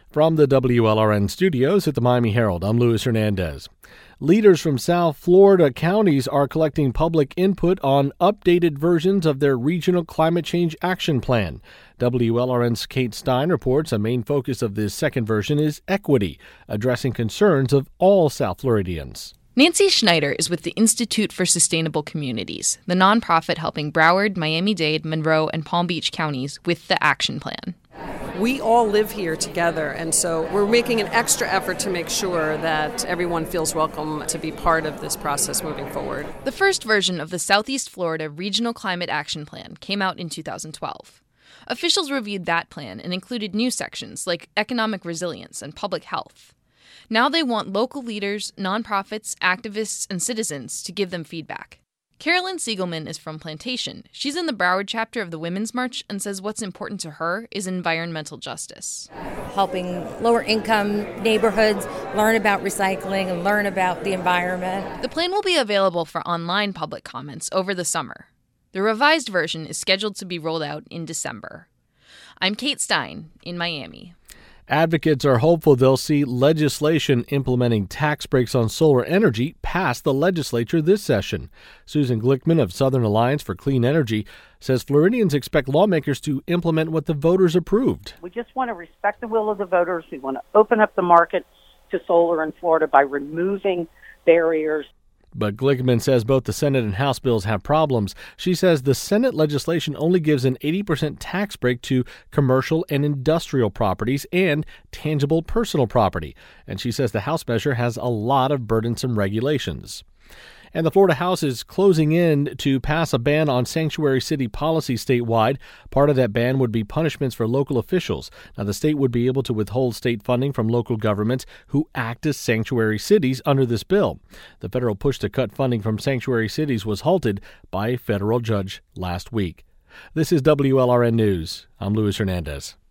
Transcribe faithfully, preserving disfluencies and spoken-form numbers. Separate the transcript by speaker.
Speaker 1: From the W L R N studios at the Miami Herald, I'm Luis Hernandez. Leaders from South Florida counties are collecting public input on updated versions of their Regional Climate Change Action Plan. W L R N's Kate Stein reports a main focus of this second version is equity, addressing concerns of all South Floridians.
Speaker 2: Nancy Schneider is with the Institute for Sustainable Communities, the nonprofit helping Broward, Miami-Dade, Monroe, and Palm Beach counties with the action plan.
Speaker 3: We all live here together, and so we're making an extra effort to make sure that everyone feels welcome to be part of this process moving forward.
Speaker 2: The first version of the Southeast Florida Regional Climate Action Plan came out in two thousand twelve. Officials reviewed that plan and included new sections like economic resilience and public health. Now they want local leaders, nonprofits, activists, and citizens to give them feedback. Carolyn Siegelman is from Plantation. She's in the Broward chapter of the Women's March and says what's important to her is environmental justice.
Speaker 4: Helping lower-income neighborhoods learn about recycling and learn about the environment.
Speaker 2: The plan will be available for online public comments over the summer. The revised version is scheduled to be rolled out in December. I'm Kate Stein in Miami.
Speaker 1: Advocates are hopeful they'll see legislation implementing tax breaks on solar energy pass the legislature this session. Susan Glickman of Southern Alliance for Clean Energy says Floridians expect lawmakers to implement what the voters approved.
Speaker 5: We just want to respect the will of the voters. We want to open up the market to solar in Florida by removing barriers.
Speaker 1: But Glickman says both the Senate and House bills have problems. She says the Senate legislation only gives an eighty percent tax break to commercial and industrial properties and tangible personal property. And she says the House measure has a lot of burdensome regulations. And the Florida House is closing in to pass a ban on sanctuary city policy statewide. Part of that ban would be punishments for local officials. Now, the state would be able to withhold state funding from local governments who act as sanctuary cities under this bill. The federal push to cut funding from sanctuary cities was halted by a federal judge last week. This is W L R N News. I'm Luis Hernandez.